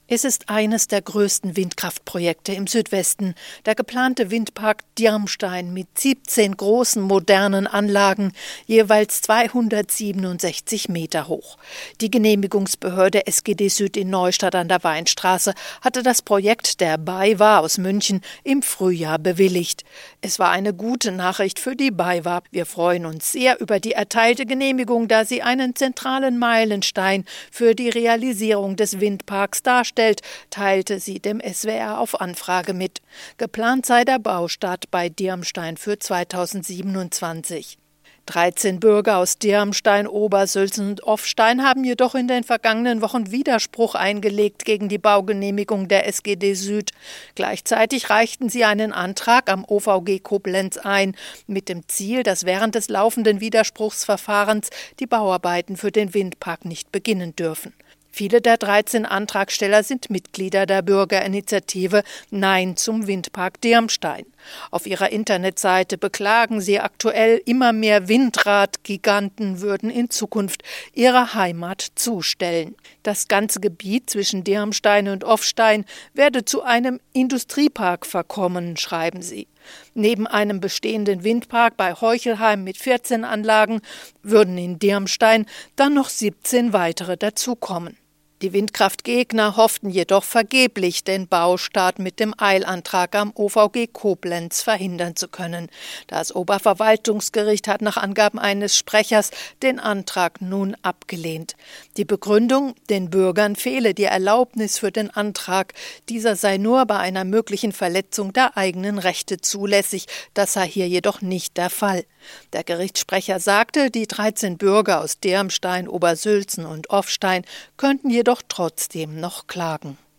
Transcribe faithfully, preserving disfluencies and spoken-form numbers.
Es ist eines der größten Windkraftprojekte im Südwesten. Der geplante Windpark Dirmstein mit siebzehn großen modernen Anlagen, jeweils zweihundertsiebenundsechzig Meter hoch. Die Genehmigungsbehörde S G D Süd in Neustadt an der Weinstraße hatte das Projekt der BayWa aus München im Frühjahr bewilligt. Es war eine gute Nachricht für die BayWa. Wir freuen uns sehr über die erteilte Genehmigung, da sie einen zentralen Meilenstein für die Realisierung des Windparks darstellt, teilte sie dem S W R auf Anfrage mit. Geplant sei der Baustart bei Dirmstein für zweitausendsiebenundzwanzig. dreizehn Bürger aus Dirmstein, Obersülzen und Offstein haben jedoch in den vergangenen Wochen Widerspruch eingelegt gegen die Baugenehmigung der S G D Süd. Gleichzeitig reichten sie einen Antrag am O V G Koblenz ein, mit dem Ziel, dass während des laufenden Widerspruchsverfahrens die Bauarbeiten für den Windpark nicht beginnen dürfen. Viele der dreizehn Antragsteller sind Mitglieder der Bürgerinitiative Nein zum Windpark Dirmstein. Auf ihrer Internetseite beklagen sie aktuell, immer mehr Windradgiganten würden in Zukunft ihre Heimat zustellen. Das ganze Gebiet zwischen Dirmstein und Offstein werde zu einem Industriepark verkommen, schreiben sie. Neben einem bestehenden Windpark bei Heuchelheim mit vierzehn Anlagen würden in Dirmstein dann noch siebzehn weitere dazukommen. Die Windkraftgegner hofften jedoch vergeblich, den Baustart mit dem Eilantrag am O V G Koblenz verhindern zu können. Das Oberverwaltungsgericht hat nach Angaben eines Sprechers den Antrag nun abgelehnt. Die Begründung: Den Bürgern fehle die Erlaubnis für den Antrag. Dieser sei nur bei einer möglichen Verletzung der eigenen Rechte zulässig. Das sei hier jedoch nicht der Fall. Der Gerichtssprecher sagte, die dreizehn Bürger aus Dirmstein, Obersülzen und Offstein könnten jedoch trotzdem noch klagen.